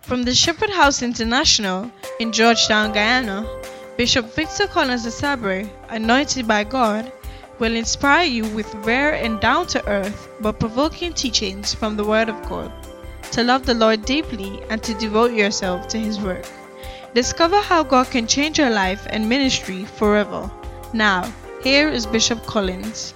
From the Shepherd House International in Georgetown, Guyana, Bishop Victor Collins Asabre, anointed by God, will inspire you with rare and down-to-earth but provoking teachings from the Word of God, to love the Lord deeply and to devote yourself to His work. Discover how God can change your life and ministry forever. Now, here is Bishop Collins.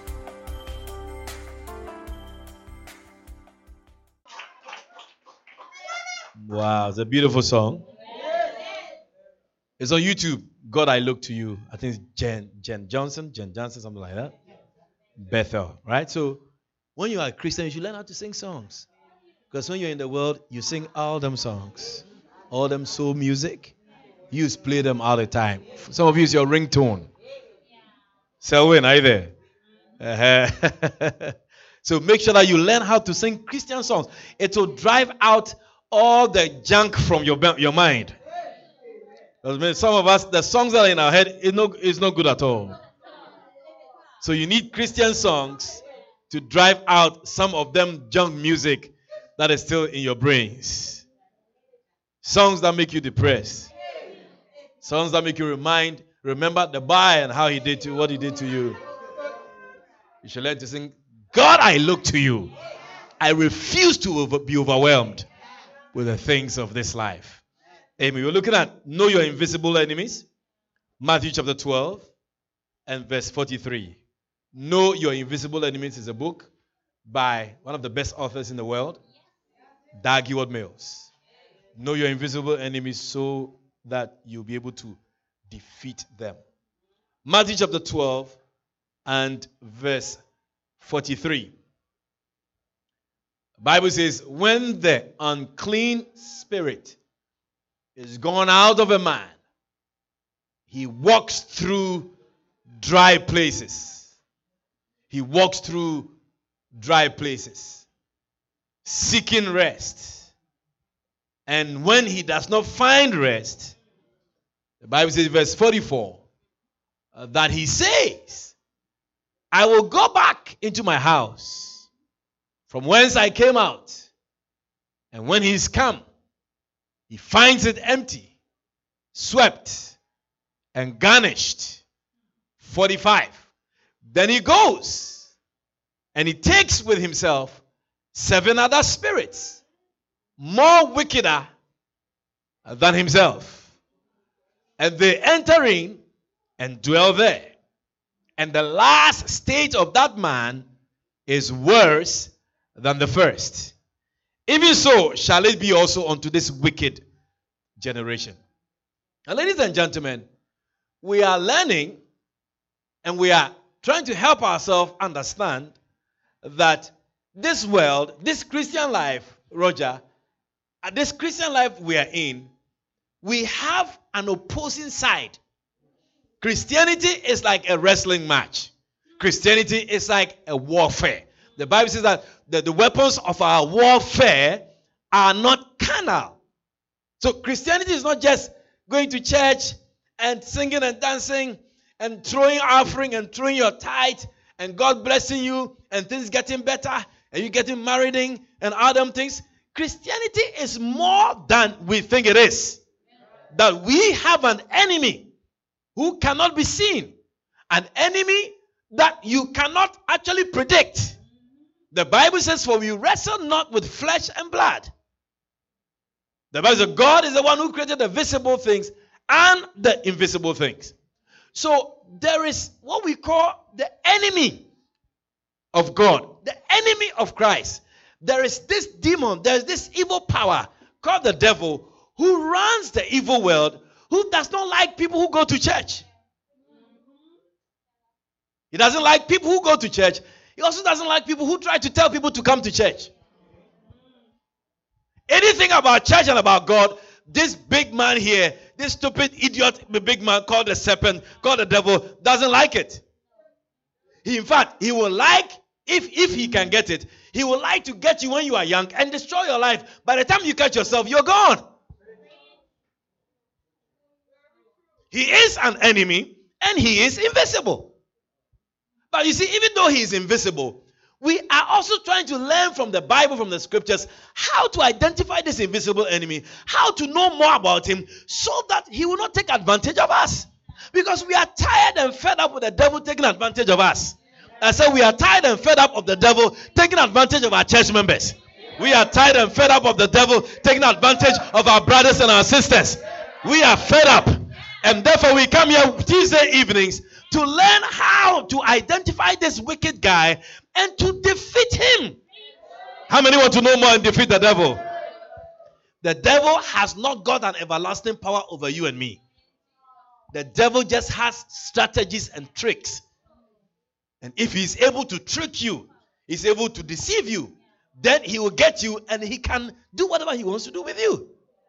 Wow, it's a beautiful song. It's on YouTube. God, I look to you. I think it's Jen Johnson, something like that. Bethel, right? So when you are a Christian, you should learn how to sing songs. Because when you're in the world, you sing all them songs, all them soul music. You just play them all the time. Some of you, it's your ringtone. Selwyn, are you there? So make sure that you learn how to sing Christian songs. It will drive out all the junk from your mind. Because some of us, the songs that are in our head is not good at all. So you need Christian songs to drive out some of them junk music that is still in your brains. Songs that make you depressed. Songs that make you remember the boy and how he did to what he did to you. You should learn to sing, God, I look to you. I refuse to be overwhelmed with the things of this life. Amen. We're looking at Know Your Invisible Enemies. Matthew chapter 12 and verse 43. Know Your Invisible Enemies is a book by one of the best authors in the world, Dag Heward-Mills. Know your invisible enemies so that you'll be able to defeat them. Matthew chapter 12 and verse 43. The Bible says, when the unclean spirit is gone out of a man, he walks through dry places. He walks through dry places, seeking rest. And when he does not find rest, the Bible says, verse 44, that he says, I will go back into my house from whence I came out. And when he's come, he finds it empty, swept, and garnished. 45. Then he goes and he takes with himself 7 other spirits, more wickeder than himself. And they enter in and dwell there. And the last stage of that man is worse than the first. Even so shall it be also unto this wicked generation. Now, ladies and gentlemen, we are learning and we are trying to help ourselves understand that this world, this Christian life, Roger, this Christian life we are in, we have an opposing side. Christianity is like a wrestling match. Christianity is like a warfare. The Bible says that the weapons of our warfare are not carnal. So Christianity is not just going to church and singing and dancing and throwing offering and throwing your tithe and God blessing you and things getting better and you getting married and all them things. Christianity is more than we think it is. That we have an enemy who cannot be seen. An enemy that you cannot actually predict. The Bible says, for we wrestle not with flesh and blood. The Bible says God is the one who created the visible things and the invisible things. So there is what we call the enemy of God, the enemy of Christ. There is this demon, there is this evil power called the devil who runs the evil world, who does not like people who go to church. He doesn't like people who go to church. He also doesn't like people who try to tell people to come to church. Anything about church and about God, this big man here, this stupid idiot, the big man called the serpent, called the devil, doesn't like it. In fact, he will like, if he can get it, he will like to get you when you are young and destroy your life. By the time you catch yourself, you're gone. He is an enemy and he is invisible. But you see, even though he is invisible, we are also trying to learn from the Bible, from the scriptures, how to identify this invisible enemy, how to know more about him so that he will not take advantage of us. Because we are tired and fed up with the devil taking advantage of us. I said we are tired and fed up of the devil taking advantage of our church members. We are tired and fed up of the devil taking advantage of our brothers and our sisters. We are fed up. And therefore we come here Tuesday evenings to learn how to identify this wicked guy and to defeat him. How many want to know more and defeat the devil? The devil has not got an everlasting power over you and me. The devil just has strategies and tricks. And if he's able to trick you, he's able to deceive you, then he will get you and he can do whatever he wants to do with you.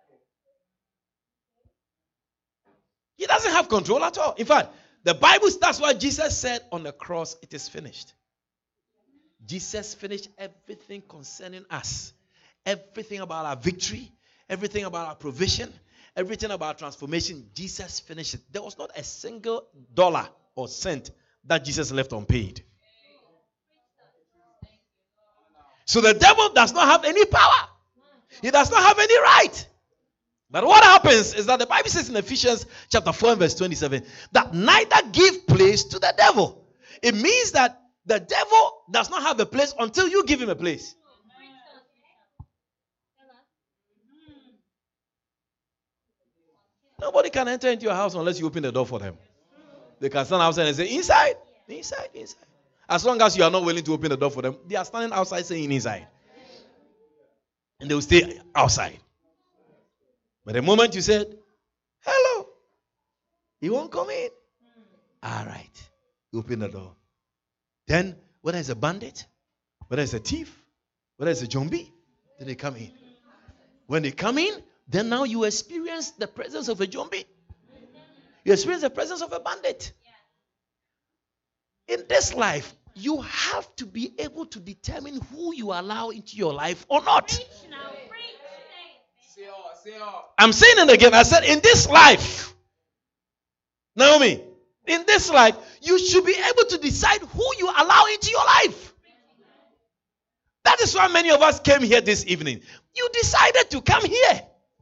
He doesn't have control at all. In fact, the Bible, that's why Jesus said on the cross, it is finished. Jesus finished everything concerning us. Everything about our victory, everything about our provision, everything about our transformation. Jesus finished it. There was not a single dollar or cent that Jesus left unpaid. So the devil does not have any power. He does not have any right. But what happens is that the Bible says in Ephesians chapter 4 and verse 27 that neither give place to the devil. It means that the devil does not have a place until you give him a place. Nobody can enter into your house unless you open the door for them. They can stand outside and say, inside, inside, inside. As long as you are not willing to open the door for them, they are standing outside saying inside. And they will stay outside. But the moment you said, hello, he won't come in. All right. You open the door. Then, whether it's a bandit, whether it's a thief, whether it's a zombie, then they come in. When they come in, then now you experience the presence of a zombie. You experience the presence of a bandit. In this life, you have to be able to determine who you allow into your life or not. I'm saying it again. I said, in this life, Naomi, in this life, you should be able to decide who you allow into your life. That is why many of us came here this evening. You decided to come here.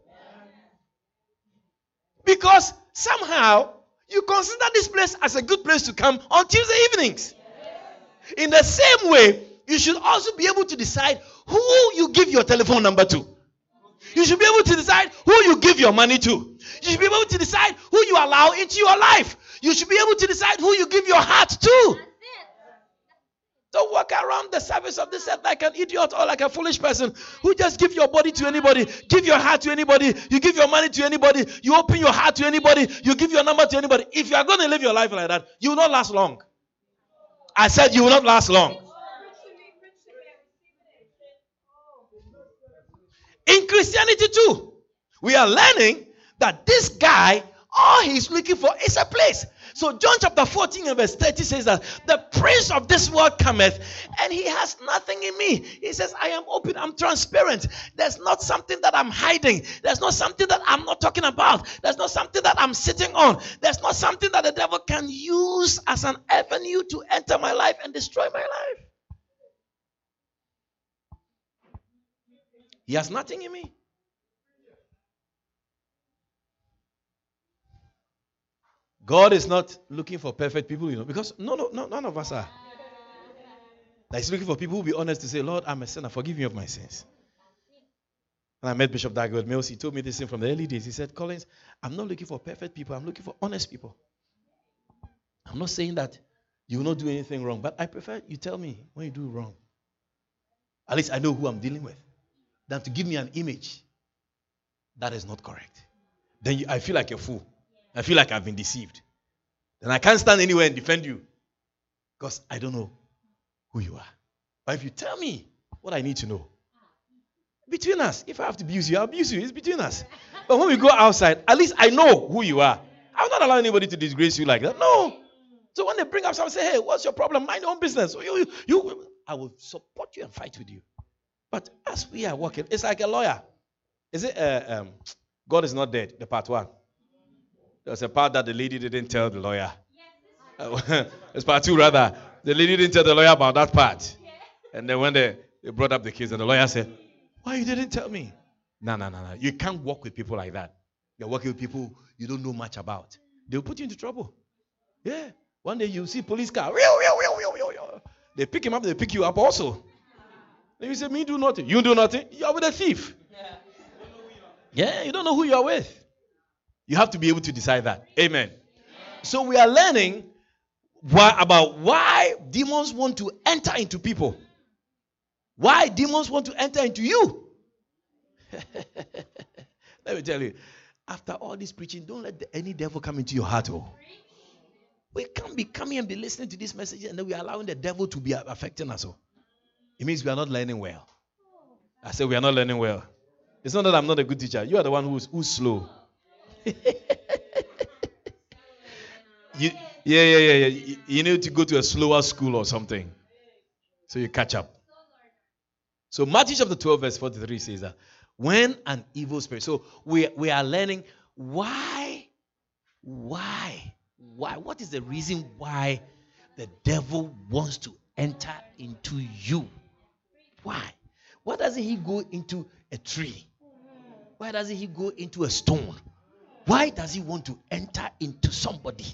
Because somehow you consider this place as a good place to come on Tuesday evenings. In the same way, you should also be able to decide who you give your telephone number to. You should be able to decide who you give your money to. You should be able to decide who you allow into your life. You should be able to decide who you give your heart to. Don't walk around the service of this earth like an idiot or like a foolish person who just give your body to anybody, give your heart to anybody, you give your money to anybody, you open your heart to anybody, you give your number to anybody. If you are going to live your life like that, you will not last long. I said you will not last long. In Christianity too, we are learning that this guy, all he's looking for is a place. So John chapter 14 and verse 30 says that the prince of this world cometh and he has nothing in me. He says, I am open, I'm transparent. There's not something that I'm hiding. There's not something that I'm not talking about. There's not something that I'm sitting on. There's not something that the devil can use as an avenue to enter my life and destroy my life. He has nothing in me. God is not looking for perfect people, because none of us are. He's looking for people who will be honest to say, Lord, I'm a sinner, forgive me of my sins. And I met Bishop Dagwood Mills. He told me this thing from the early days. He said, Collins, I'm not looking for perfect people. I'm looking for honest people. I'm not saying that you will not do anything wrong, but I prefer you tell me when you do wrong. At least I know who I'm dealing with, than to give me an image that is not correct. Then I feel like a fool. I feel like I've been deceived. Then I can't stand anywhere and defend you because I don't know who you are. But if you tell me what I need to know, between us, if I have to abuse you, I'll abuse you. It's between us. But when we go outside, at least I know who you are. I will not allow anybody to disgrace you like that. No. So when they bring up something, say, hey, what's your problem? Mind your own business. I will support you and fight with you. But as we are working, it's like a lawyer. Is it God is not dead, the part one? There's a part that the lady didn't tell the lawyer. It's part two, rather. The lady didn't tell the lawyer about that part. And then when they brought up the case, and the lawyer said, why you didn't tell me? No. You can't work with people like that. You're working with people you don't know much about. They'll put you into trouble. Yeah. One day you see police car. They pick him up, they pick you up also. Then you say, me do nothing. You do nothing. You are with a thief. Yeah, you don't know who you are with. You have to be able to decide that. Amen. So we are learning about why demons want to enter into people. Why demons want to enter into you. Let me tell you, after all this preaching, don't let any devil come into your heart. Oh. We can't be coming and be listening to this message and then we are allowing the devil to be affecting us. Oh. It means we are not learning well. I said we are not learning well. It's not that I'm not a good teacher. You are the one who's slow. You need to go to a slower school or something so you catch up. So Matthew chapter 12 verse 43 says that when an evil spirit. So we are learning why. What is the reason why the devil wants to enter into you? Why? Why doesn't he go into a tree? Why doesn't he go into a stone? Why does he want to enter into somebody?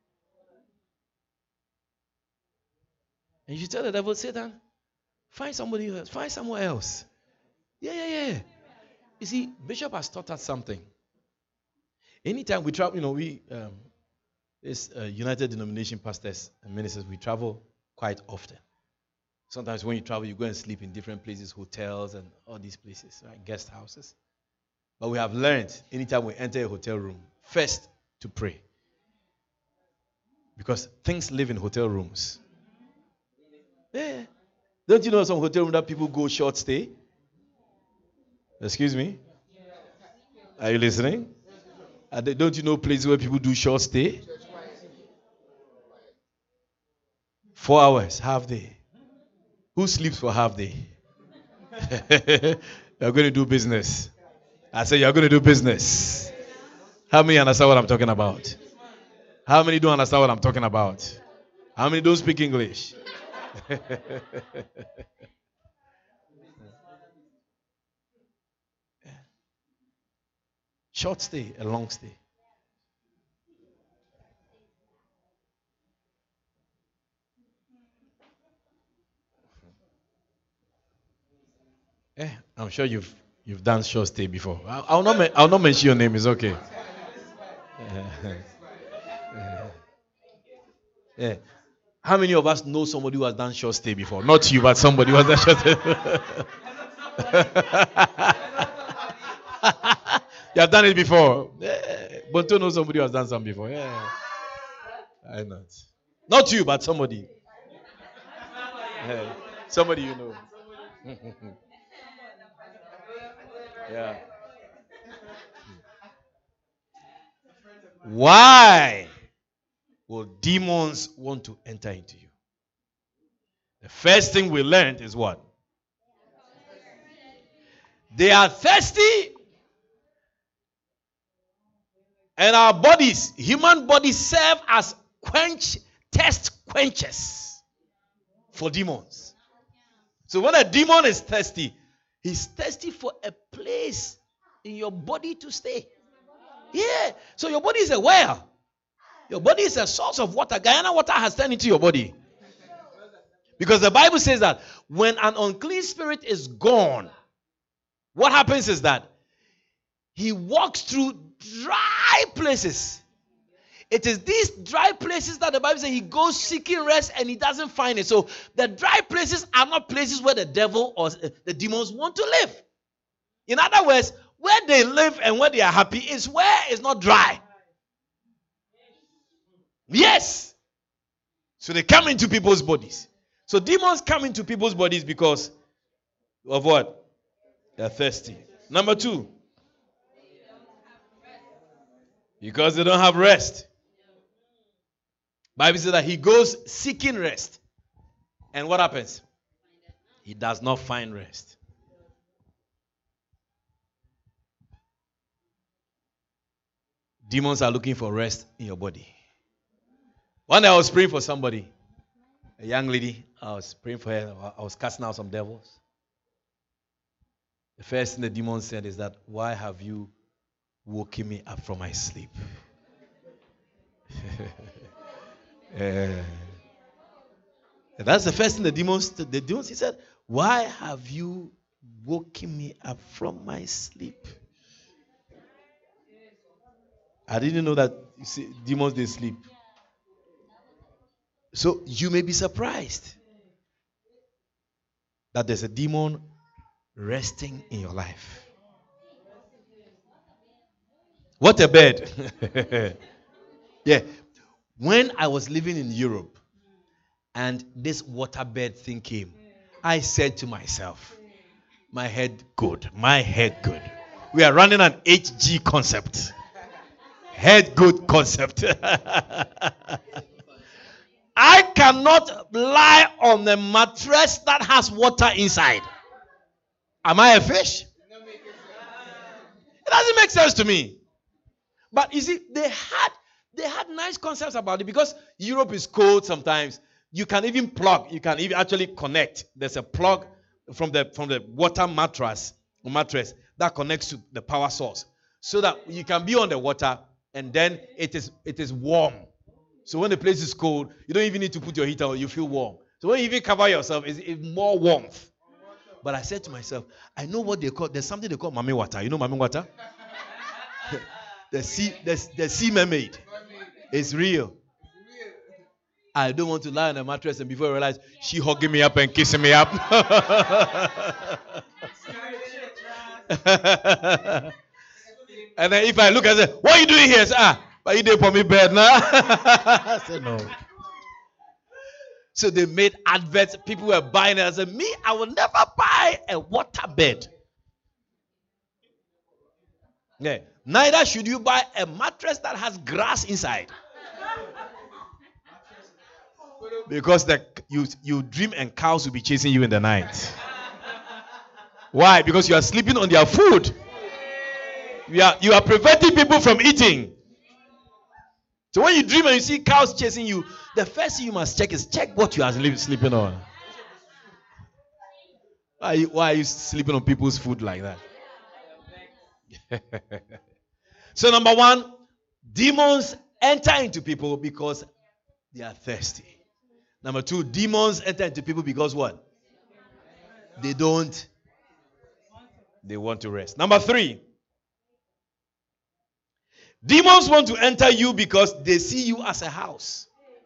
And you tell the devil, Satan, find somebody else. Find somewhere else. Yeah. You see, Bishop has taught us something. Anytime we travel, this United Denomination pastors and ministers, we travel quite often. Sometimes when you travel, you go and sleep in different places, hotels and all these places, right? Guest houses. But we have learned, anytime we enter a hotel room, first to pray. Because things live in hotel rooms. Yeah. Don't you know some hotel rooms that people go short stay? Excuse me? Are you listening? Don't you know places where people do short stay? 4 hours, half day. Who sleeps for half day? You're going to do business. I say you're going to do business. How many understand what I'm talking about? How many don't understand what I'm talking about? How many don't speak English? Short stay, a long stay. I'm sure you've done short stay before. I'll not mention your name. It's okay. Yeah. How many of us know somebody who has done short stay before? Not you, but somebody who has done short stay. You have done it before. Yeah. Bonto knows somebody who has done some before. Yeah. I know. Not you, but somebody. Yeah. Somebody you know. Yeah. Why will demons want to enter into you? The first thing we learned is what? They are thirsty. And our bodies, human bodies, serve as test quenchers for demons. So when a demon is thirsty, he's thirsty for a place in your body to stay. Yeah. So your body is a well. Your body is a source of water. Guyana water has turned into your body. Because the Bible says that when an unclean spirit is gone, what happens is that he walks through dry places. It is these dry places that the Bible says he goes seeking rest and he doesn't find it. So the dry places are not places where the devil or the demons want to live. In other words, where they live and where they are happy is where it's not dry. Yes. So they come into people's bodies. So demons come into people's bodies because of what? They're thirsty. Number 2. Because they don't have rest. Bible says that he goes seeking rest. And what happens? He does not find rest. Demons are looking for rest in your body. One day I was praying for somebody. A young lady, I was praying for her. I was casting out some devils. The first thing the demon said is that, why have you woken me up from my sleep? That's the first thing the demons, he said, why have you woken me up from my sleep? I didn't know that, you see, demons, they sleep. So you may be surprised that there's a demon resting in your life. What a bed. Yeah. When I was living in Europe and this waterbed thing came, I said to myself, my head good. We are running an HG concept. Head good concept. I cannot lie on a mattress that has water inside. Am I a fish? It doesn't make sense to me. But you see, they had nice concepts about it because Europe is cold sometimes. You can even plug. You can even actually connect. There's a plug from the water mattress that connects to the power source, so that you can be on the water and then it is warm. So when the place is cold, you don't even need to put your heater on. You feel warm. So when you even cover yourself, it's more warmth. But I said to myself, I know what they call. There's something they call mami water. You know mami water? The sea mermaid. It's real. I don't want to lie on a mattress and before I realize she hugging me up and kissing me up. And then if I look, I say, what are you doing here? I say, but you didn't put me bed now. I said, no. So they made adverts. People were buying it. I said, me, I will never buy a water bed. Yeah. Neither should you buy a mattress that has grass inside. Because you dream and cows will be chasing you in the night. Why? Because you are sleeping on their food. You are preventing people from eating. So when you dream and you see cows chasing you, the first thing you must check what you are sleeping on. Why are you sleeping on people's food like that? So number one, demons enter into people because they are thirsty. Number two, demons enter into people because what? They want to rest. Number three, demons want to enter you because they see you as a house.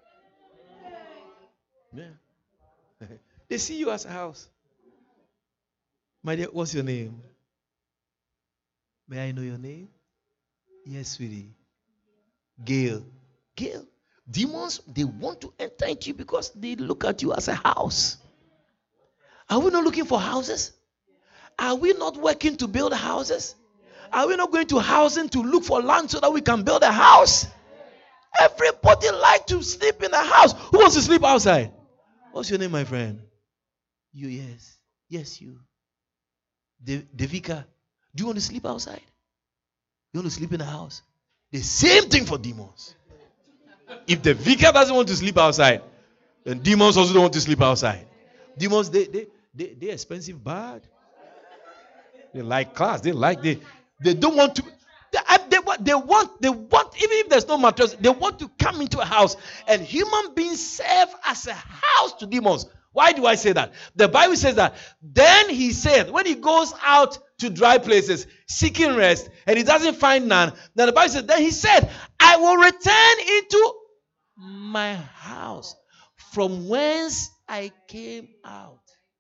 Yeah. They see you as a house. My dear, what's your name? May I know your name? Yes, sweetie. Gail. Gail. Demons, they want to enter into you because they look at you as a house. Are we not looking for houses? Are we not working to build houses? Are we not going to housing to look for land so that we can build a house? Everybody likes to sleep in a house. Who wants to sleep outside? What's your name, my friend? You, yes. Yes, you. Devika, do you want to sleep outside? You want to sleep in a house? The same thing for demons. If the vicar doesn't want to sleep outside, then demons also don't want to sleep outside. Demons, they're expensive bad. They like class. They don't want to. They want, even if there's no mattress, they want to come into a house. And human beings serve as a house to demons. Why do I say that? The Bible says that. Then he said, when he goes out to dry places, seeking rest, and he doesn't find none, then the Bible says, then he said, I will return into my house from whence I came out.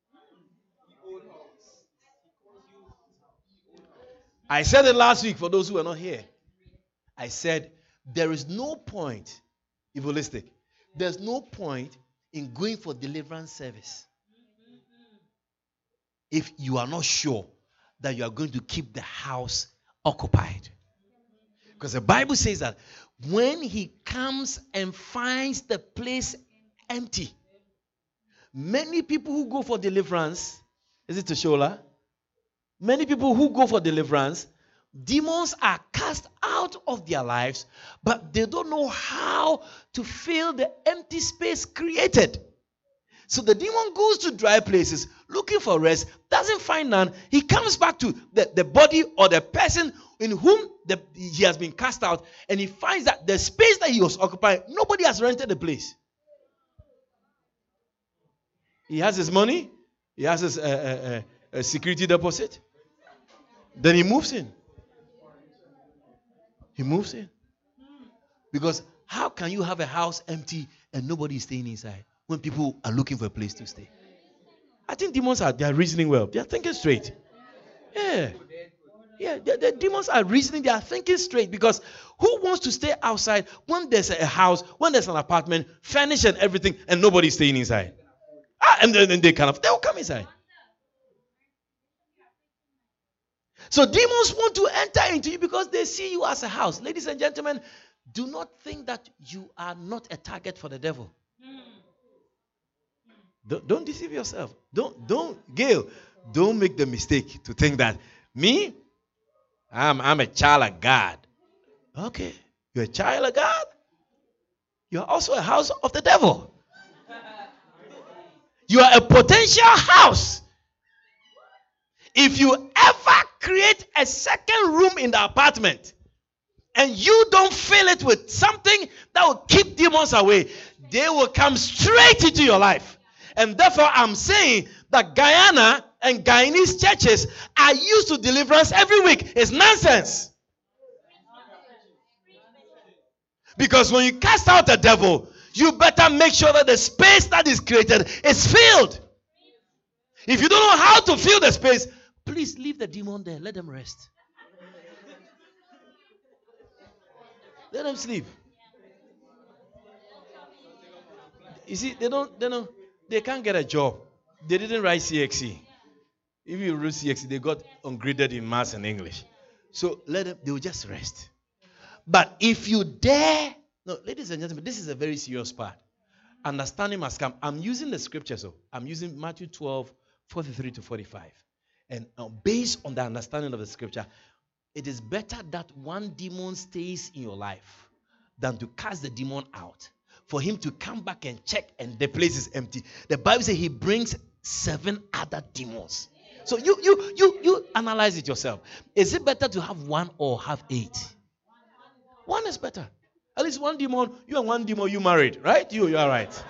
I said it last week for those who are not here. I said, there is no point, evangelistic, there's no point in going for deliverance service if you are not sure that you are going to keep the house occupied. Because the Bible says that when he comes and finds the place empty, many people who go for deliverance, is it Toshola? Many people who go for deliverance, demons are cast out of their lives, but they don't know how to fill the empty space created. So the demon goes to dry places looking for rest, doesn't find none. He comes back to the body or the person in whom he has been cast out, and he finds that the space that he was occupying, nobody has rented the place. He has his money, he has his security deposit. Then he moves in. He moves in. Because how can you have a house empty and nobody is staying inside when people are looking for a place to stay? I think demons they are reasoning well. They are thinking straight. Yeah. Yeah, the demons are reasoning. They are thinking straight, because who wants to stay outside when there's a house, when there's an apartment, furnished and everything, and nobody's staying inside? And then they'll come inside. So demons want to enter into you because they see you as a house. Ladies and gentlemen, do not think that you are not a target for the devil. Don't deceive yourself. Gail, don't make the mistake to think that me, I'm a child of God. Okay, you're a child of God. You're also a house of the devil. You are a potential house. If you ever create a second room in the apartment and you don't fill it with something that will keep demons away, they will come straight into your life. And therefore, I'm saying that Guyana and Guyanese churches are used to deliverance every week. It's nonsense. Because when you cast out the devil, you better make sure that the space that is created is filled. If you don't know how to fill the space, please leave the demon there. Let them rest. Let them sleep. You see, they can't get a job. They didn't write CXC. If you read CXC, they got ungraded in maths and English. So let them, they will just rest. But if you dare, no, ladies and gentlemen, this is a very serious part. Understanding must come. I'm using the scripture, so I'm using Matthew 12, 43 to 45. And based on the understanding of the scripture, it is better that one demon stays in your life than to cast the demon out. For him to come back and check and the place is empty. The Bible says he brings 7 other demons. So you analyze it yourself. Is it better to have 1 or have 8? 1 is better. At least 1 demon, you and 1 demon, you married, right? You are right.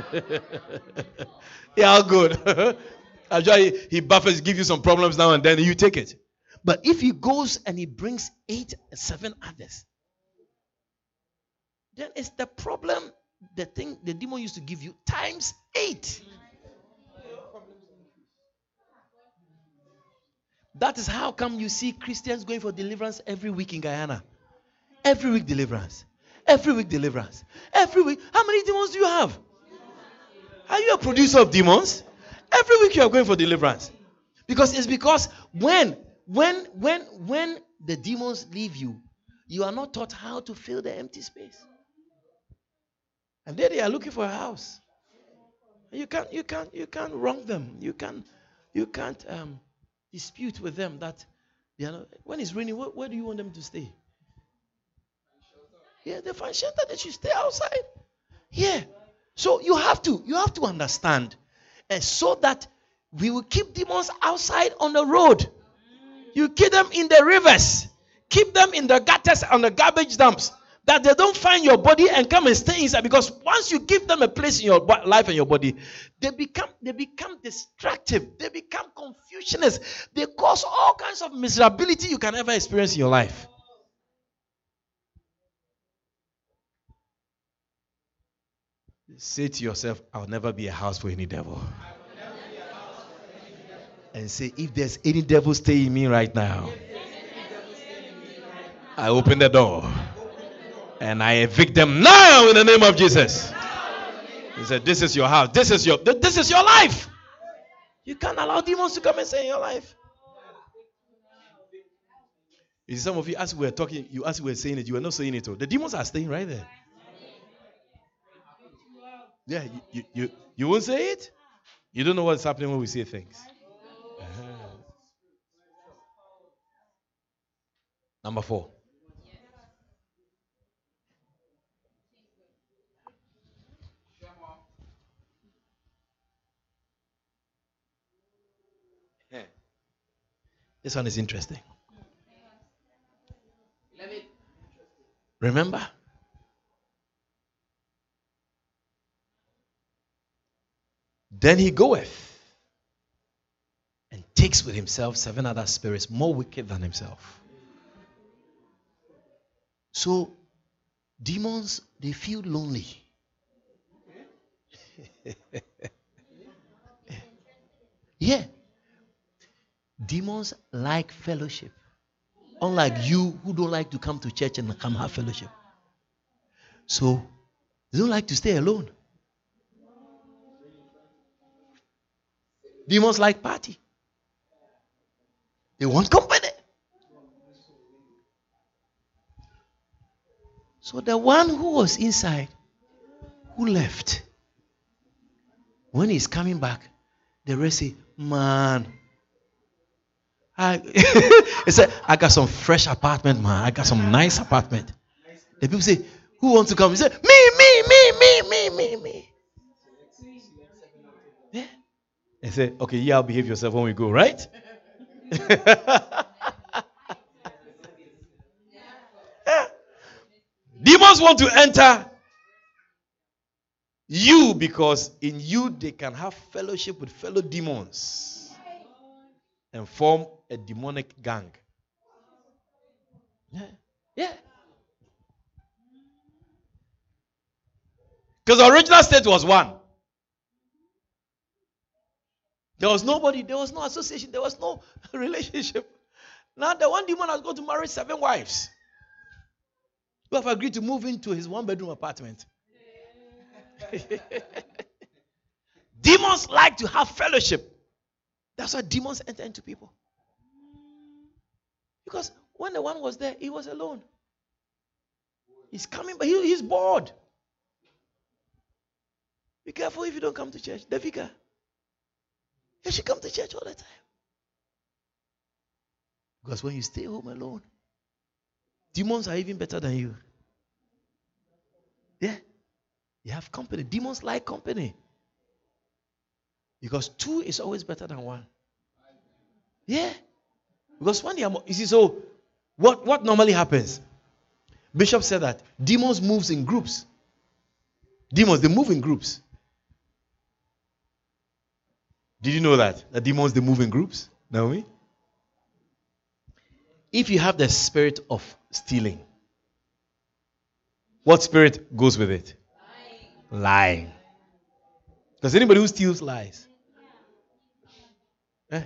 Yeah, all good. Actually, he buffers, give you some problems now and then, you take it. But if he goes and he brings 8, 7 others, then it's the problem, the thing the demon used to give you times 8. That is how come you see Christians going for deliverance every week in Guyana. Every week deliverance. Every week deliverance. Every week. How many demons do you have? Are you a producer of demons? Every week you are going for deliverance. Because when the demons leave you, you are not taught how to fill the empty space. And there they are looking for a house. You can't wrong them. You can't dispute with them that they are not, when it's raining, where do you want them to stay? Yeah, they find shelter, they should stay outside. Yeah. So you have to understand. And so that we will keep demons outside on the road. You keep them in the rivers. Keep them in the gutters, on the garbage dumps. That they don't find your body and come and stay inside. Because once you give them a place in your life and your body, they become destructive. They become confusionists. They cause all kinds of miserability you can ever experience in your life. Say to yourself, I'll never be a house for any devil. And say, if there's any devil staying in me right now, I open the door and I evict them now in the name of Jesus. He said, this is your house. This is your life. You can't allow demons to come and stay in your life. You see, some of you, as we were talking, as we were saying it, you were not saying it. The demons are staying right there. Yeah, you won't say it? You don't know what's happening when we say things. Number 4. This one is interesting. Remember? Then he goeth and takes with himself 7 other spirits more wicked than himself. So, demons, they feel lonely. Yeah. Demons like fellowship. Unlike you who don't like to come to church and come have fellowship. So, they don't like to stay alone. Demons like party. They want company. So the one who was inside, who left, when he's coming back, the rest say, man, he said, I got some fresh apartment, man. I got some nice apartment. The people say, who wants to come? He said, me. Yeah. They say, okay, yeah, behave yourself when we go, right? Yeah. Demons want to enter you because in you they can have fellowship with fellow demons and form a demonic gang. Yeah. Yeah. Because the original state was one. There was nobody, there was no association, there was no relationship. Now the one demon has got to marry 7 wives who have agreed to move into his 1-bedroom apartment. Demons like to have fellowship. That's why demons enter into people. Because when the one was there, he was alone. He's coming, but he's bored. Be careful if you don't come to church. The vicar, you should come to church all the time. Because when you stay home alone, demons are even better than you. Yeah. You have company. Demons like company. Because 2 is always better than 1. Yeah. Because when they are, you see, so what normally happens? Bishop said that demons moves in groups. Demons, they move in groups. Did you know that? The demons, they move in groups? Naomi? If you have the spirit of stealing, what spirit goes with it? Lying. Because anybody who steals lies. Eh?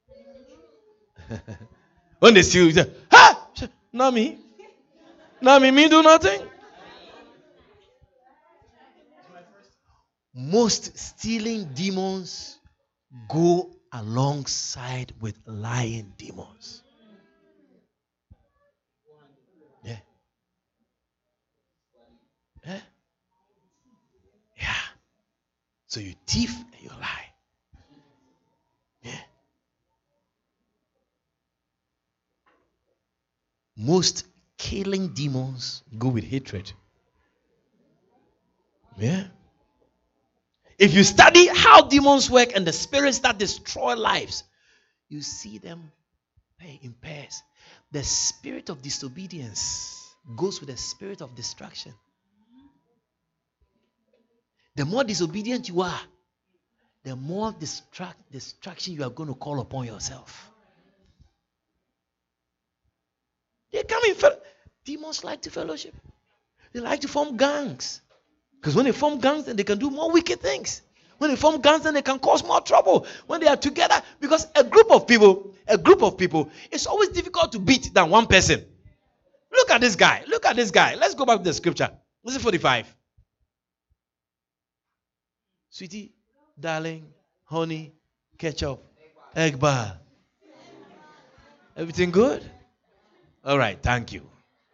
When they steal, you say, ha! Not me. Not me. Me do nothing. Most stealing demons go alongside with lying demons. Yeah. Yeah. Yeah. So you thief and you lie. Yeah. Most killing demons go with hatred. Yeah. If you study how demons work and the spirits that destroy lives, you see them in pairs. The spirit of disobedience goes with the spirit of destruction. The more disobedient you are, the more distraction you are going to call upon yourself. They come in demons like to fellowship. They like to form gangs. Because when they form gangs, then they can do more wicked things. When they form gangs, then they can cause more trouble. When they are together, because a group of people, it's always difficult to beat than one person. Look at this guy. Let's go back to the scripture. Verse 45. Sweetie, darling, honey, ketchup, egg bar. Everything good? All right, thank you.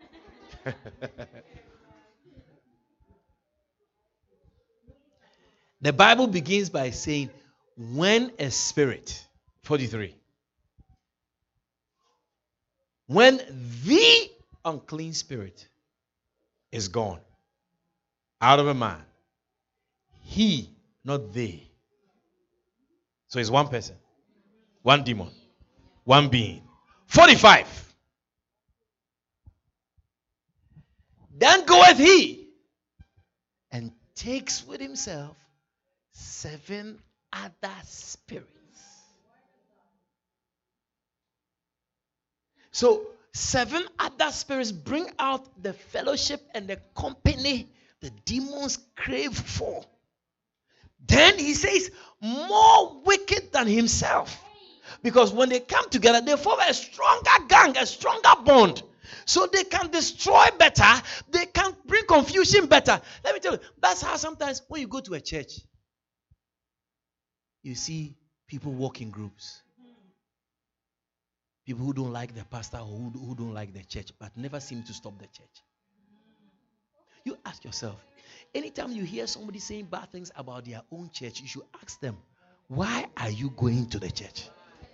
The Bible begins by saying, when a spirit, 43, when the unclean spirit is gone out of a man, he, not they. So it's one person, one demon, one being, 45. Then goeth he and takes with himself 7 other spirits. So 7 other spirits bring out the fellowship and the company the demons crave for. Then he says, more wicked than himself. Because when they come together, they form a stronger gang, a stronger bond. So they can destroy better. They can bring confusion better. Let me tell you, that's how sometimes when you go to a church, you see people walk in groups. People who don't like the pastor or who don't like the church, but never seem to stop the church. You ask yourself, anytime you hear somebody saying bad things about their own church, you should ask them, why are you going to the church?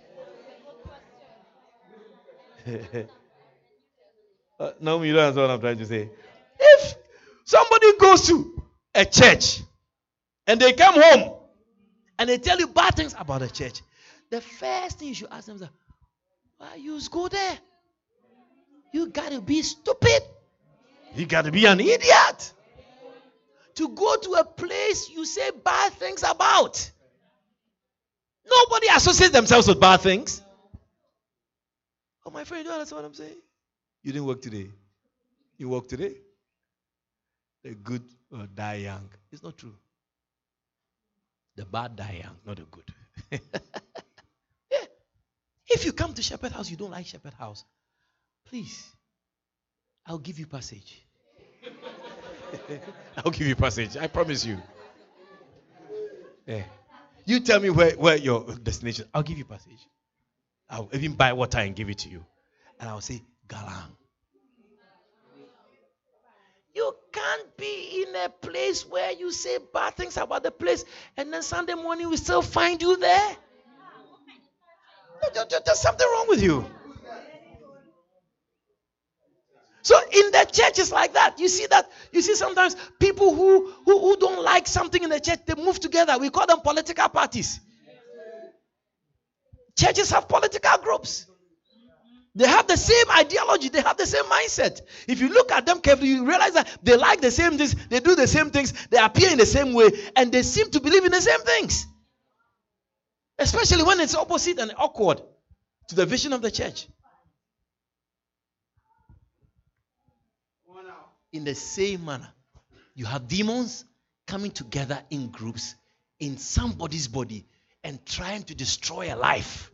No, you don't understand what I'm trying to say. If somebody goes to a church and they come home and they tell you bad things about the church, the first thing you should ask them is, why you go there? You got to be stupid. You got to be an idiot to go to a place you say bad things about. Nobody associates themselves with bad things. Oh, my friend, you understand what I'm saying? You didn't work today. You work today. The good will die young. It's not true. The bad die young, not the good. Yeah. If you come to Shepherd House, you don't like Shepherd House, please, I'll give you passage. I'll give you passage. I promise you. Yeah. You tell me where your destination. I'll give you passage. I'll even buy water and give it to you. And I'll say, Galang. You can't be in a place where you say bad things about the place and then Sunday morning we still find you there. There's something wrong with you. So in the church it's like that. You see sometimes people who don't like something in the church, they move together. We call them political parties. Churches have political groups. They have the same ideology. They have the same mindset. If you look at them carefully, you realize that they like the same things. They do the same things. They appear in the same way. And they seem to believe in the same things. Especially when it's opposite and awkward to the vision of the church. In the same manner, you have demons coming together in groups in somebody's body and trying to destroy a life.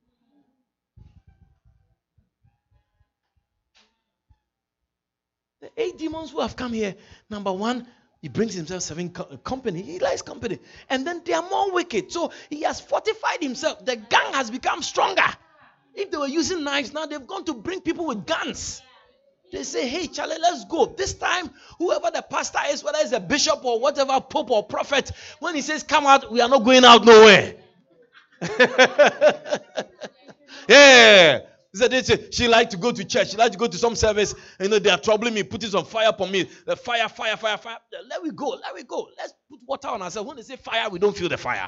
The 8 demons who have come here, number 1, he brings himself 7 company. He likes company. And then they are more wicked. So he has fortified himself. The gang has become stronger. If they were using knives, now they've gone to bring people with guns. They say, hey, Charlie, let's go. This time, whoever the pastor is, whether it's a bishop or whatever, pope or prophet, when he says, come out, we are not going out nowhere. Yeah. She like to go to church. She like to go to some service. They are troubling me, putting some fire upon me. The fire. Let we go. Let's put water on ourselves. When they say fire, we don't feel the fire.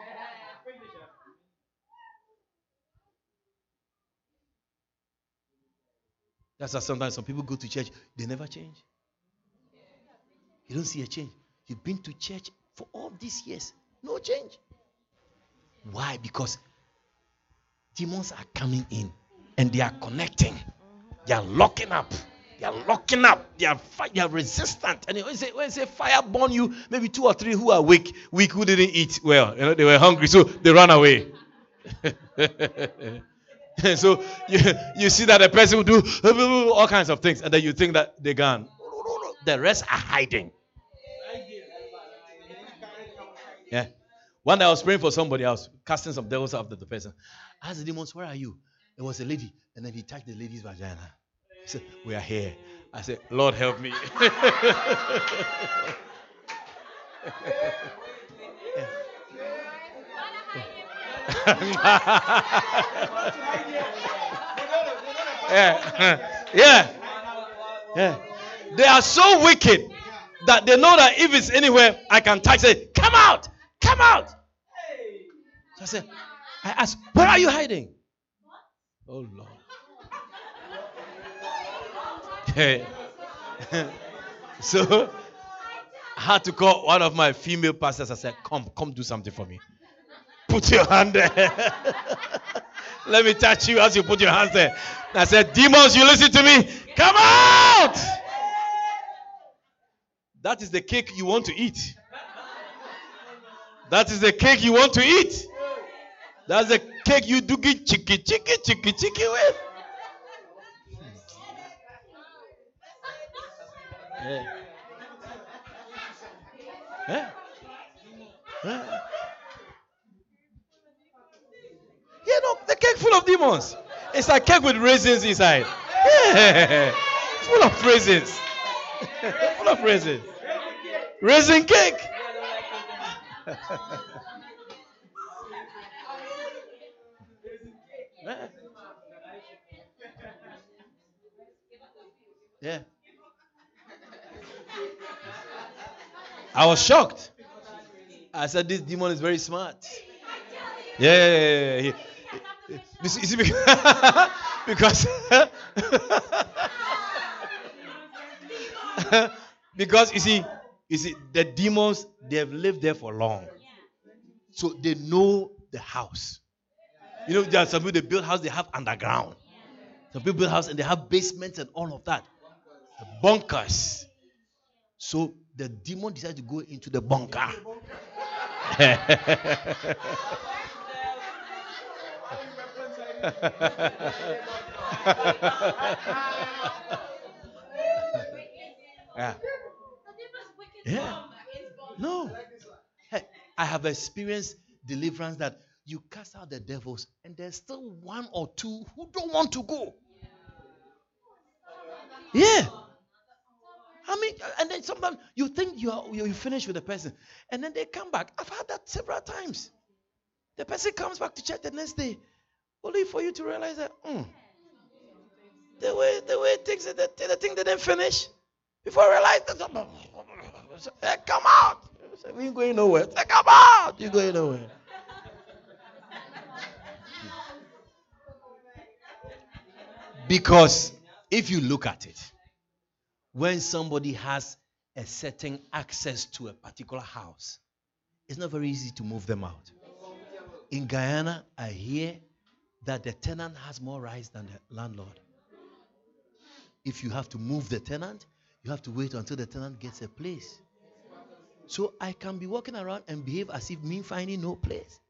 That's why sometimes some people go to church, they never change. You don't see a change. You've been to church for all these years. No change. Why? Because demons are coming in. And they are connecting. They are locking up. They are resistant. And when you say fire burn you, maybe 2 or 3 who are weak who didn't eat well. They were hungry, so they ran away. So you see that the person will do all kinds of things, and then you think that they're gone. No. The rest are hiding. Yeah. One day I was praying for somebody else, casting some devils after the person. I asked the demons, where are you? It was a lady, and then he touched the lady's vagina. He said, we are here. I said, Lord help me. Yeah. They are so wicked that they know that if it's anywhere, I can touch it. Come out. So I asked, where are you hiding? Oh Lord. So I had to call one of my female pastors. I said, come do something for me. Put your hand there. Let me touch you as you put your hands there. And I said, demons, you listen to me. Come out. That is the cake you want to eat. That is the cake you want to eat. That's the cake you do get chicky with. Yeah. Yeah. Yeah. You know, the cake full of demons. It's a cake with raisins inside. Yeah. Full of raisins. Full of raisins. Raisin cake. Yeah. I was shocked. I said, this demon is very smart. Yeah. You see, because because you see, the demons, they have lived there for long, so they know the house. You know, there are some people, they build house, they have underground. Some people build house and they have basements and all of that, the bunkers. So the demon decided to go into the bunker. Yeah. No. Hey, I have experienced deliverance that you cast out the devils and there's still one or two who don't want to go. Yeah. I mean, and then sometimes you think you finish with the person and then they come back. I've had that several times. The person comes back to church the next day, only for you to realize that the way it takes it, the thing didn't finish. Before I realized that, come out. We ain't going nowhere. Come out. You're going nowhere. Because if you look at it, when somebody has a certain access to a particular house, it's not very easy to move them out. In Guyana, I hear that the tenant has more rights than the landlord. If you have to move the tenant, you have to wait until the tenant gets a place. So I can be walking around and behave as if me finding no place.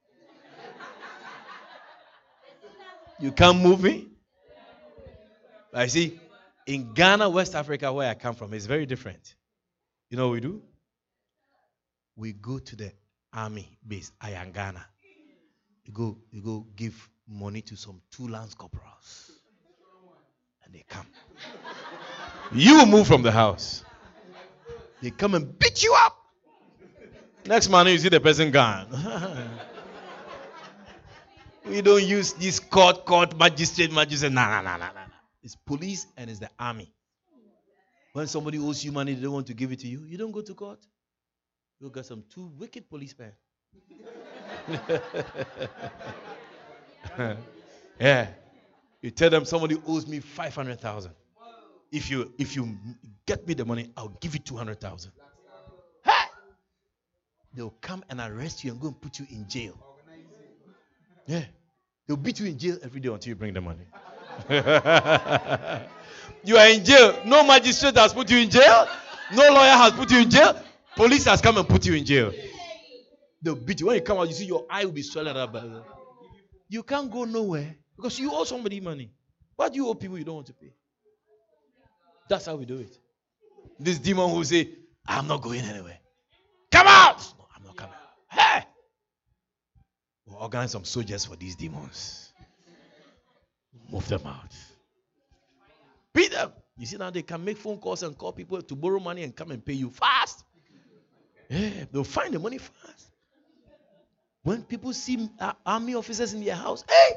You can't move me. I see, in Ghana, West Africa, where I come from, it's very different. You know what we do? We go to the army base, Ayangana. You go give money to some 2 lance corporals. And they come. You move from the house. They come and beat you up. Next morning, you see the person gone. We don't use this court, magistrate. Nah. It's police and it's the army. When somebody owes you money, they don't want to give it to you. You don't go to court. You'll get some 2 wicked policemen. Yeah. You tell them somebody owes me 500,000. If you get me the money, I'll give you 200,000. Hey! They'll come and arrest you and go and put you in jail. Yeah. They'll beat you in jail every day until you bring the money. You are in jail. No magistrate has put you in jail. No lawyer has put you in jail. Police has come and put you in jail. They'll beat you. When you come out, you see your eye will be swollen up. You can't go nowhere because you owe somebody money. What do you owe people you don't want to pay? That's how we do it. This demon will say, I'm not going anywhere. Come out! No, I'm not coming. Hey! We'll organize some soldiers for these demons. Move them out. Beat them. You see, now they can make phone calls and call people to borrow money and come and pay you fast. Yeah, they'll find the money fast. When people see army officers in their house, hey!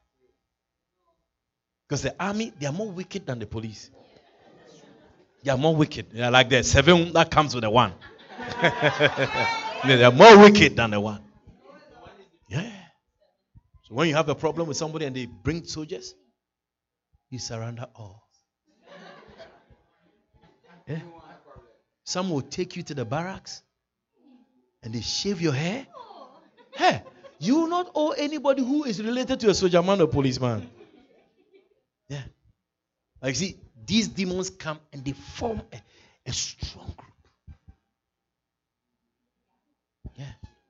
Because the army, they are more wicked than the police. They are more wicked. They are like the 7 that comes with the 1. They are more wicked than the 1. Yeah. So when you have a problem with somebody and they bring soldiers, you surrender all. Yeah. Some will take you to the barracks and they shave your hair. Hey, you will not owe anybody who is related to a soldier man or policeman. Yeah. Like, see, these demons come and they form a strong group. Yeah.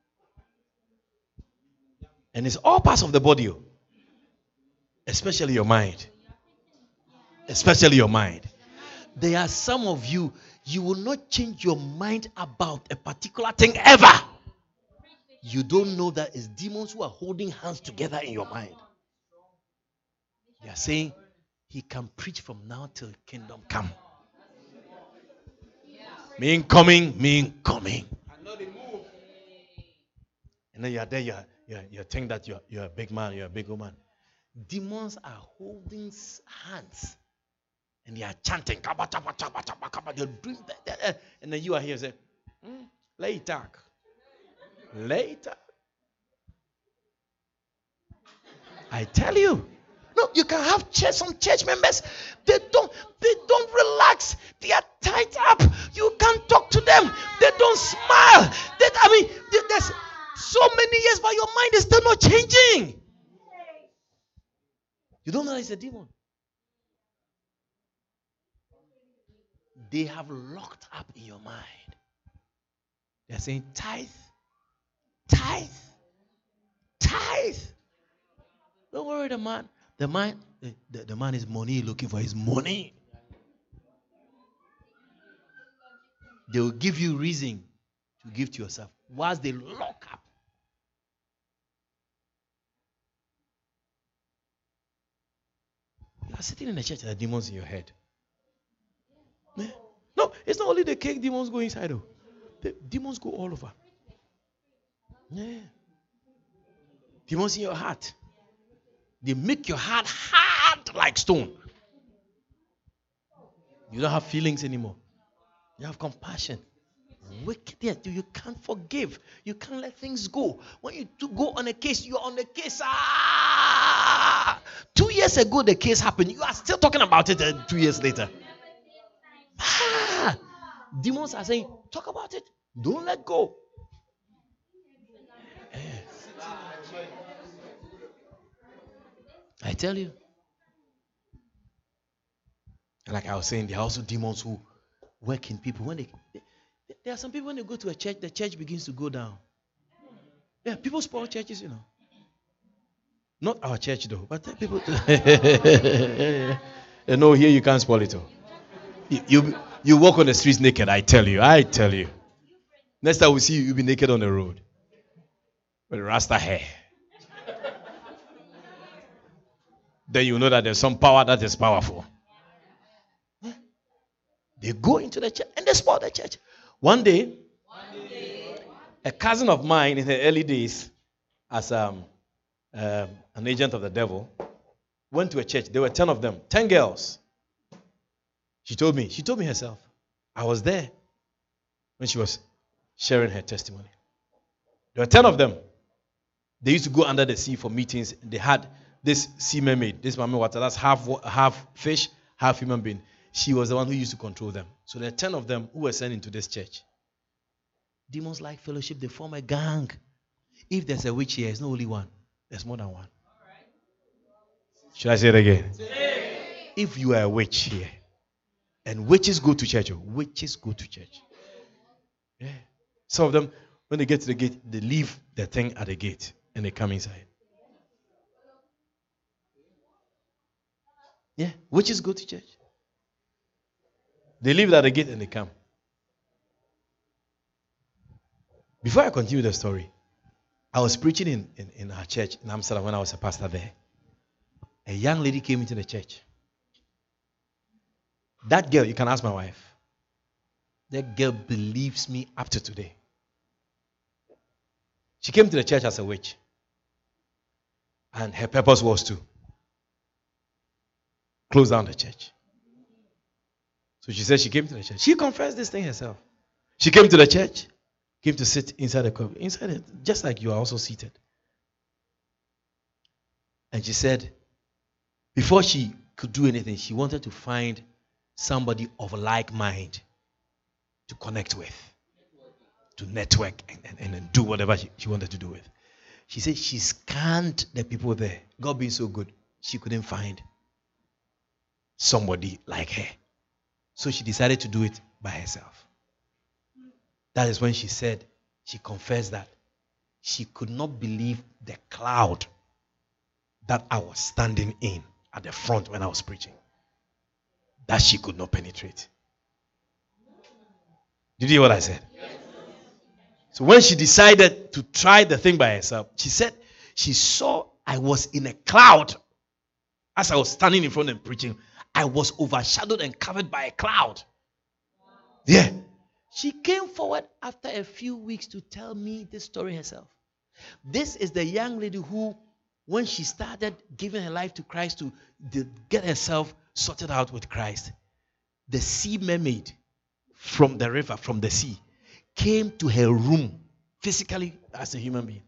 And it's all parts of the body, especially your mind. Especially your mind. There are some of you, you will not change your mind about a particular thing ever. You don't know that it's demons who are holding hands together in your mind. They are saying, he can preach from now till kingdom come. Mean coming. And then you are there, you think that you're a big man, you're a big woman. Demons are holding hands. And they are chanting. They're doing that. And then you are here saying, later. I tell you. No, you can have some church members. They don't relax. They are tied up. You can't talk to them. They don't smile. There's so many years, but your mind is still not changing. You don't know it's a demon. They have locked up in your mind. They're saying tithe. Don't worry, the man. The man is money, looking for his money. They will give you reason to give to yourself whilst they lock up. You are sitting in the church and there are demons in your head. Yeah. No, it's not only the cake demons go inside though. The demons go all over. Yeah. Demons in your heart. They make your heart hard like stone. You don't have feelings anymore. You have compassion. Wicked, you can't forgive. You can't let things go. When you go on a case, you're on the case. 2 years ago, the case happened. You are still talking about it 2 years later. Demons are saying, talk about it. Don't let go. I tell you. Like I was saying, there are also demons who work in people. There are some people when they go to a church, the church begins to go down. Yeah, people spoil churches, you know. Not our church though, but people. No, here you can't spoil it all. You walk on the streets naked. I tell you. Next time we see you, you'll be naked on the road with rasta hair. Then you know that there's some power that is powerful. They go into the church and they spoil the church. One day, a cousin of mine in the early days, as an agent of the devil, went to a church. There were 10 of them, 10 girls. She told me herself. I was there when she was sharing her testimony. There were 10 of them. They used to go under the sea for meetings. They had this sea mermaid, this mama water, that's half fish, half human being. She was the one who used to control them. So there are 10 of them who were sent into this church. Demons like fellowship, they form a gang. If there's a witch here, it's not only one. There's more than one. Should I say it again? If you are a witch here, and witches go to church, Yeah. Some of them, when they get to the gate, they leave the thing at the gate and they come inside. Yeah, witches go to church. They leave it at the gate and they come. Before I continue the story, I was preaching in our church in Amsterdam when I was a pastor there. A young lady came into the church. That girl, you can ask my wife. That girl believes me up to today. She came to the church as a witch. And her purpose was to close down the church. So she said she came to the church. She confessed this thing herself. She came to the church, came to sit inside the cup, inside it, just like you are also seated. And she said, before she could do anything, she wanted to find somebody of like mind to connect with, to network and do whatever she wanted to do with. She said she scanned the people there. God being so good, she couldn't find somebody like her. So she decided to do it by herself. That is when she said, she confessed that she could not believe the cloud that I was standing in at the front when I was preaching. That she could not penetrate. Did you hear what I said? Yes. So when she decided to try the thing by herself, she said she saw I was in a cloud. As I was standing in front and preaching, I was overshadowed and covered by a cloud. Yeah. She came forward after a few weeks to tell me this story herself. This is the young lady who, when she started giving her life to Christ to get herself sorted out with Christ, the sea mermaid from the river, from the sea, came to her room physically as a human being.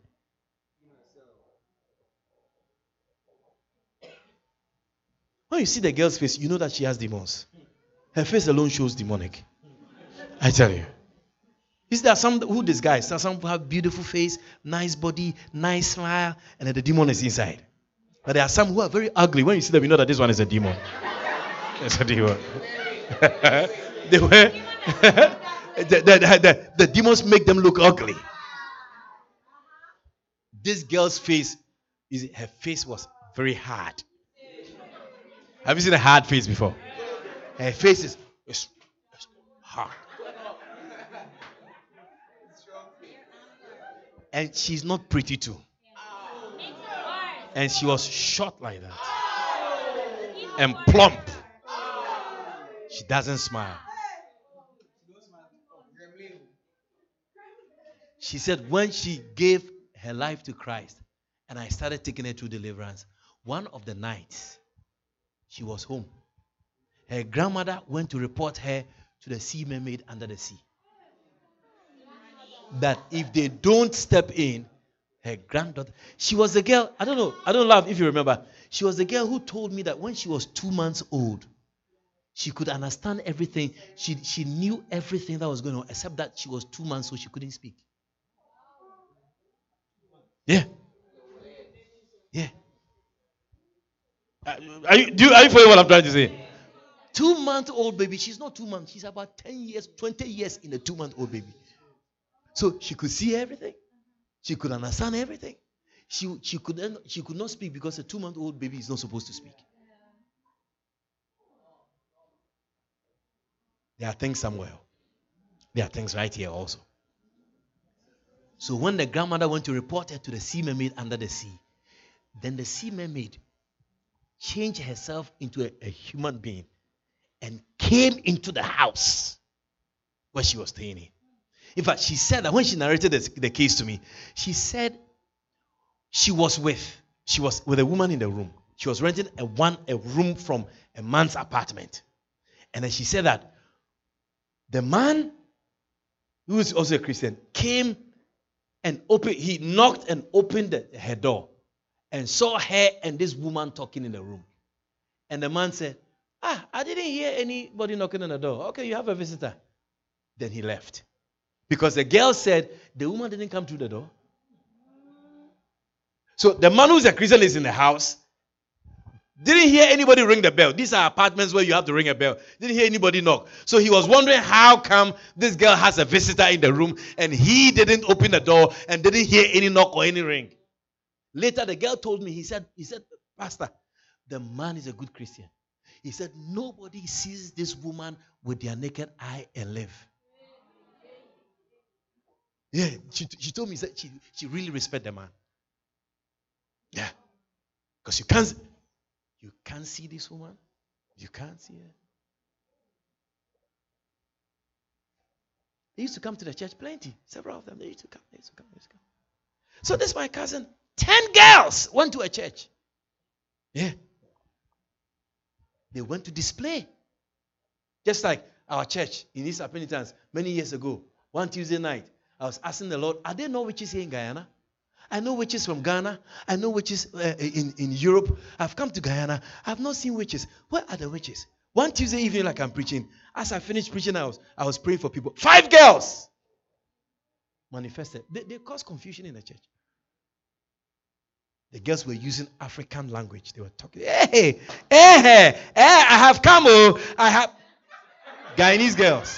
When you see the girl's face, you know that she has demons. Her face alone shows demonic. I tell you. Is there some who disguise? There are some who have beautiful face, nice body, nice smile, and then the demon is inside. But there are some who are very ugly. When you see them, you know that this one is a demon. It's a demon. They were the demons make them look ugly. This girl's face, her face was very hard. Have you seen a hard face before? Her face is hard. And she's not pretty too. And she was short like that. And plump. She doesn't smile. She said when she gave her life to Christ and I started taking her through deliverance, one of the nights she was home. Her grandmother went to report her to the sea mermaid under the sea. That if they don't step in, her granddaughter, she was the girl, I don't laugh if you remember. She was the girl who told me that when she was 2 months old, she could understand everything. She knew everything that was going on, except that she was 2 months, so she couldn't speak. Yeah. Yeah. Are you following what I'm trying to say? 2-month-old baby. She's not 2 months. She's about 10 years, 20 years in a 2-month-old baby. So she could see everything. She could understand everything. She could not speak because a 2-month-old baby is not supposed to speak. There are things somewhere. There are things right here also. So when the grandmother went to report her to the sea mermaid under the sea, then the sea mermaid changed herself into a human being and came into the house where she was staying in. In fact, she said that when she narrated the case to me, she said she was with a woman in the room. She was renting a room from a man's apartment. And then she said that the man, who is also a Christian, came and he knocked and opened her door and saw her and this woman talking in the room. And the man said, I didn't hear anybody knocking on the door. Okay, you have a visitor. Then he left. Because the girl said the woman didn't come through the door. So the man who's a Christian is in the house. Didn't hear anybody ring the bell. These are apartments where you have to ring a bell. Didn't hear anybody knock. So he was wondering how come this girl has a visitor in the room and he didn't open the door and didn't hear any knock or any ring. Later the girl told me, he said, Pastor, the man is a good Christian. He said, nobody sees this woman with their naked eye and live. Yeah, she told me that she really respects the man. Yeah. Because you can't see this woman. You can't see her. They used to come to the church plenty. Several of them. They used to come. So this my cousin. 10 girls went to a church. Yeah. They went to display. Just like our church in East Penitence many years ago. One Tuesday night, I was asking the Lord, are there no witches here in Guyana? I know witches from Ghana. I know witches in Europe. I've come to Guyana. I've not seen witches. Where are the witches? One Tuesday evening, like I'm preaching, as I finished preaching, I was praying for people. 5 girls manifested. They caused confusion in the church. The girls were using African language. They were talking. Hey, I have come. I have Guyanese girls.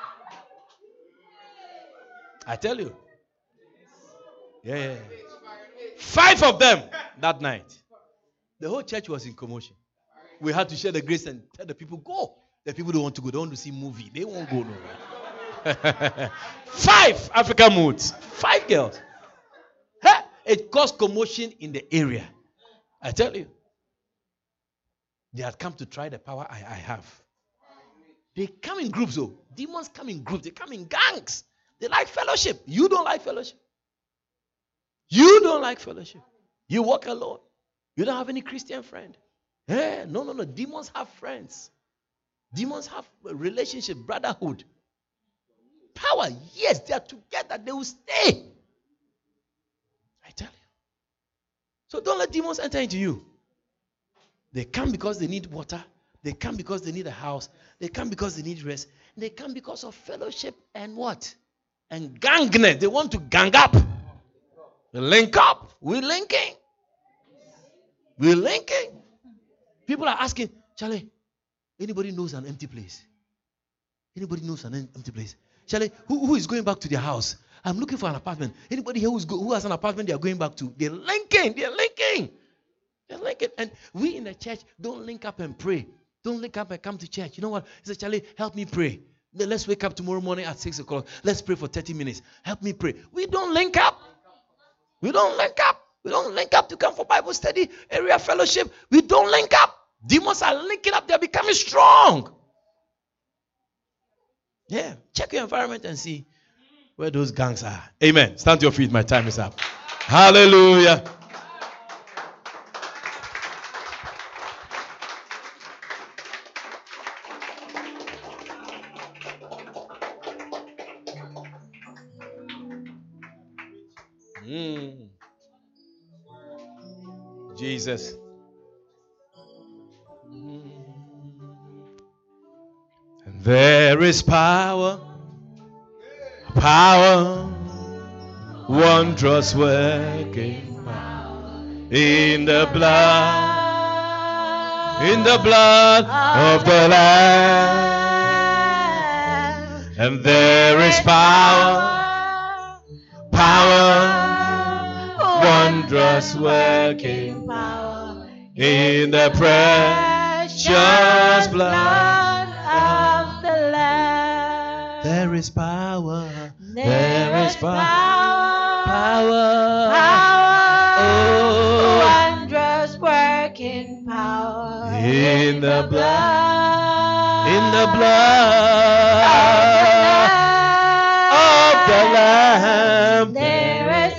I tell you. Yeah. 5 of them that night. The whole church was in commotion. We had to share the grace and tell the people, go. The people don't want to go. They want to see movie. They won't go nowhere. 5 African moods. 5 girls. It caused commotion in the area. I tell you. They had come to try the power I have. They come in groups, though. Demons come in groups. They come in gangs. They like fellowship. You don't like fellowship. You don't like fellowship. You walk alone. You don't have any Christian friend. No. Demons have friends. Demons have a relationship, brotherhood. Power, yes, they are together. They will stay. I tell you. So don't let demons enter into you. They come because they need water. They come because they need a house. They come because they need rest. They come because of fellowship and what? And gangness. They want to gang up. We link up. We're linking. People are asking, Charlie, anybody knows an empty place? Anybody knows an empty place? Charlie, who is going back to their house? I'm looking for an apartment. Anybody here who has an apartment they are going back to? They're linking. And we in the church don't link up and pray. Don't link up and come to church. You know what? He said, Charlie, help me pray. Let's wake up tomorrow morning at 6 o'clock. Let's pray for 30 minutes. Help me pray. We don't link up. We don't link up to come for Bible study, area fellowship. We don't link up. Demons are linking up. They're becoming strong. Yeah. Check your environment and see where those gangs are. Amen. Stand to your feet. My time is up. Hallelujah. Jesus. And there is power, wondrous working power in the blood of the Lamb. And there is power, wondrous working power in the precious blood of the Lamb. There is power. There is power. Wondrous working power in the blood. In the blood of the Lamb. There is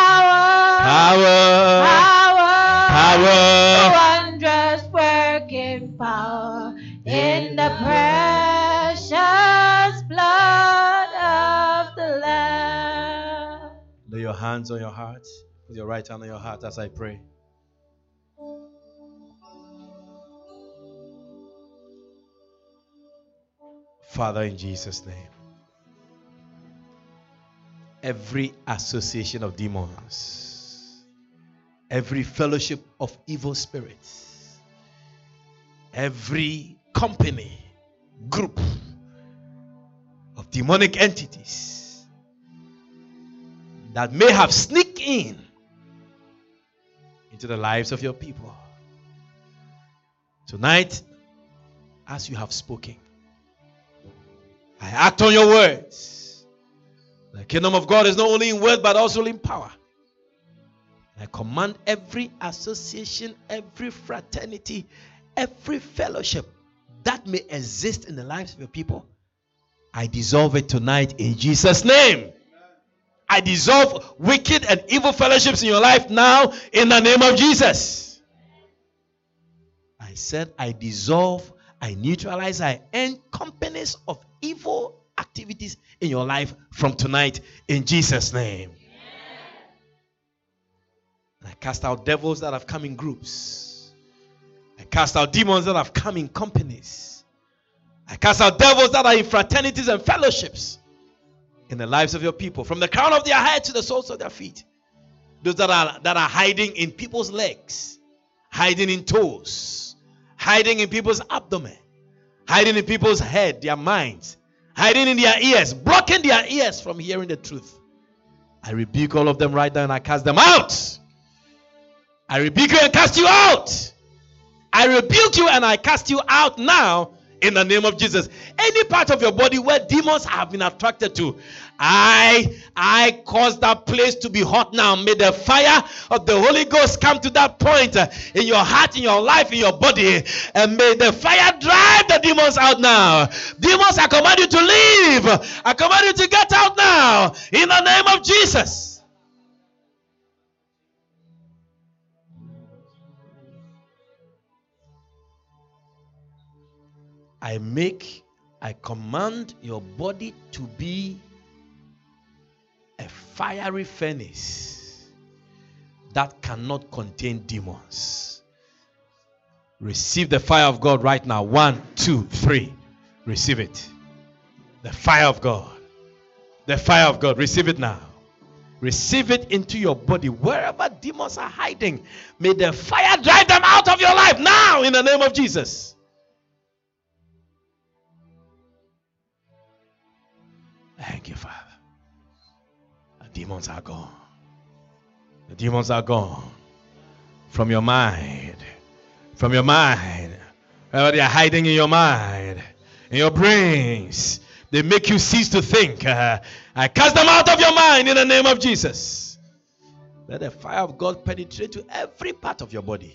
wondrous working power in the precious blood of the Lamb. Lay your hands on your heart. Put your right hand on your heart as I pray. Father, in Jesus' name, every association of demons, every fellowship of evil spirits, every company, group of demonic entities that may have sneaked in into the lives of your people. Tonight, as you have spoken, I act on your words. The kingdom of God is not only in word but also in power. I command every association, every fraternity, every fellowship that may exist in the lives of your people, I dissolve it tonight in Jesus' name. I dissolve wicked and evil fellowships in your life now in the name of Jesus. I said I dissolve, I neutralize, I end companies of evil activities in your life from tonight in Jesus' name. I cast out devils that have come in groups. I cast out demons that have come in companies. I cast out devils that are in fraternities and fellowships in the lives of your people, from the crown of their head to the soles of their feet. Those that are hiding in people's legs, hiding in toes, hiding in people's abdomen, hiding in people's head, their minds, hiding in their ears, blocking their ears from hearing the truth. I rebuke all of them right now and I cast them out. I rebuke you and cast you out. I rebuke you and I cast you out now in the name of Jesus. Any part of your body where demons have been attracted to, I cause that place to be hot now. May the fire of the Holy Ghost come to that point in your heart, in your life, in your body, and may the fire drive the demons out now. Demons, I command you to leave. I command you to get out now in the name of Jesus. I command your body to be a fiery furnace that cannot contain demons. Receive the fire of God right now. 1, 2, 3. Receive it. The fire of God. The fire of God. Receive it now. Receive it into your body. Wherever demons are hiding, may the fire drive them out of your life now in the name of Jesus. Thank you, Father. The demons are gone. The demons are gone. From your mind. From your mind. Wherever they are hiding in your mind. In your brains. They make you cease to think. I cast them out of your mind in the name of Jesus. Let the fire of God penetrate to every part of your body.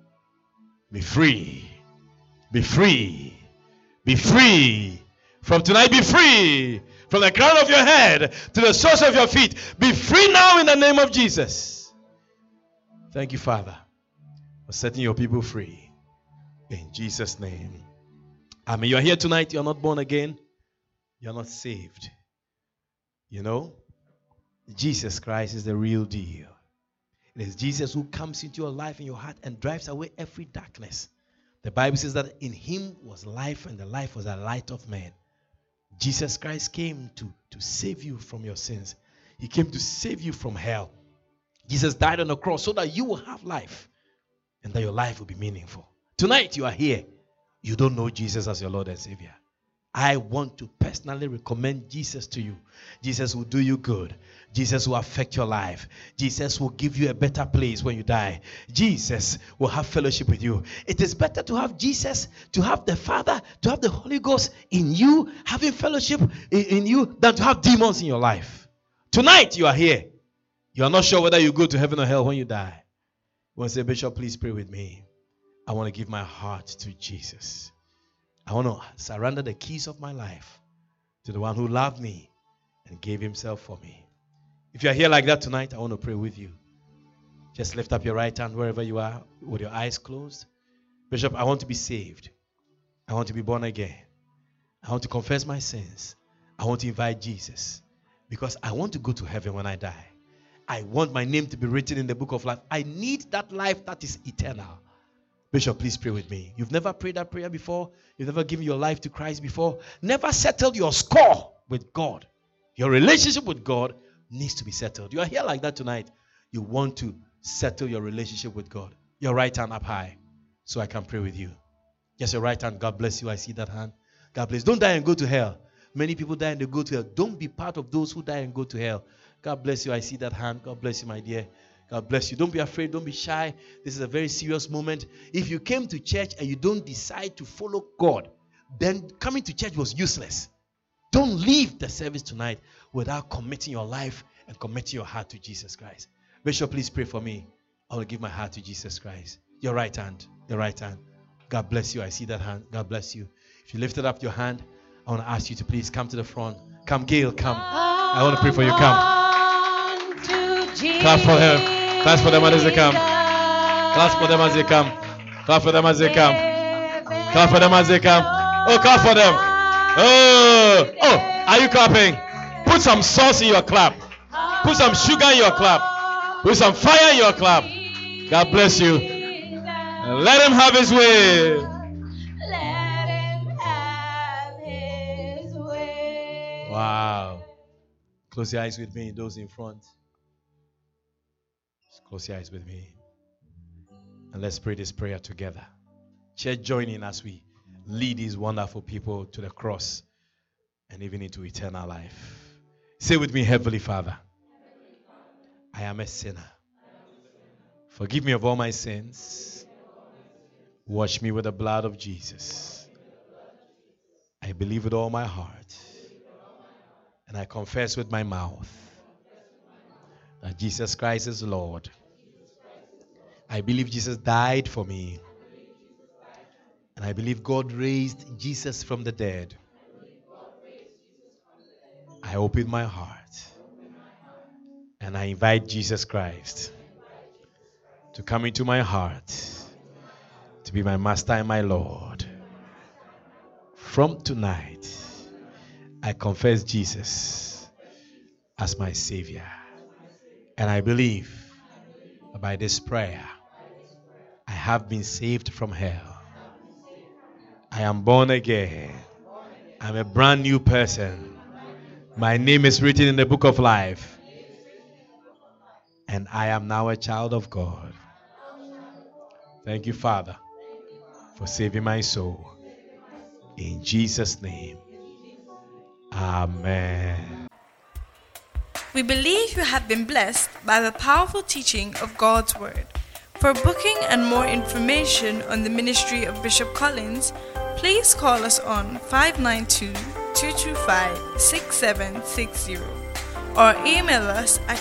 Be free. Be free. Be free. From tonight, be free. From the crown of your head to the soles of your feet. Be free now in the name of Jesus. Thank you, Father, for setting your people free. In Jesus' name. Amen. You are here tonight. You are not born again. You are not saved. You know, Jesus Christ is the real deal. It is Jesus who comes into your life and your heart and drives away every darkness. The Bible says that in him was life, and the life was the light of men. Jesus Christ came to save you from your sins. He came to save you from hell. Jesus died on the cross so that you will have life and that your life will be meaningful. Tonight you are here. You don't know Jesus as your Lord and Savior. I want to personally recommend Jesus to you. Jesus will do you good. Jesus will affect your life. Jesus will give you a better place when you die. Jesus will have fellowship with you. It is better to have Jesus, to have the Father, to have the Holy Ghost in you, having fellowship in you, than to have demons in your life. Tonight you are here. You are not sure whether you go to heaven or hell when you die. You want to say, Bishop, please pray with me. I want to give my heart to Jesus. I want to surrender the keys of my life to the one who loved me and gave himself for me. If you are here like that tonight, I want to pray with you. Just lift up your right hand wherever you are with your eyes closed. Bishop, I want to be saved. I want to be born again. I want to confess my sins. I want to invite Jesus because I want to go to heaven when I die. I want my name to be written in the book of life. I need that life that is eternal. Bishop, please pray with me. You've never prayed that prayer before. You've never given your life to Christ before. Never settled your score with God. Your relationship with God needs to be settled. You are here like that tonight. You want to settle your relationship with God. Your right hand up high so I can pray with you. Just your right hand. God bless you. I see that hand. God bless. Don't die and go to hell. Many people die and they go to hell. Don't be part of those who die and go to hell. God bless you. I see that hand. God bless you, my dear. God bless you. Don't be afraid. Don't be shy. This is a very serious moment. If you came to church and you don't decide to follow God, then coming to church was useless. Don't leave the service tonight without committing your life and committing your heart to Jesus Christ. Bishop, please pray for me. I will give my heart to Jesus Christ. Your right hand. Your right hand. God bless you. I see that hand. God bless you. If you lifted up your hand, I want to ask you to please come to the front. Come, Gail, come. I want to pray for you. Come. Clap for him. Clap for them as they come. Clap for them as they come. Clap for them as they come. Clap for them as they come. Oh, clap for them. Oh, are you clapping? Put some sauce in your clap. Put some sugar in your clap. Put some fire in your clap. God bless you. And let him have his way. Wow. Close your eyes with me, those in front. Just close your eyes with me. And let's pray this prayer together. Church, join in as we lead these wonderful people to the cross and even into eternal life. Say with me, Heavenly Father, I am a sinner. Forgive me of all my sins. Wash me with the blood of Jesus. I believe with all my heart and I confess with my mouth that Jesus Christ is Lord. I believe Jesus died for me. And I believe God raised Jesus from the dead. I open my heart and I invite Jesus Christ to come into my heart, to be my master and my Lord. From tonight, I confess Jesus as my Savior. And I believe that by this prayer, I have been saved from hell. I am born again. I'm a brand new person. My name is written in the book of life. And I am now a child of God. Thank you, Father, for saving my soul. In Jesus' name. Amen. We believe you have been blessed by the powerful teaching of God's Word. For booking and more information on the ministry of Bishop Collins, please call us on 592-225-6760 or email us at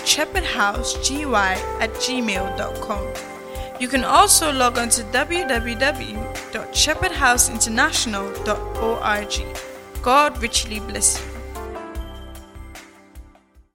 shepherdhousegY@gmail.com. You can also log on to www.shepherdhouseinternational.org. God richly bless you.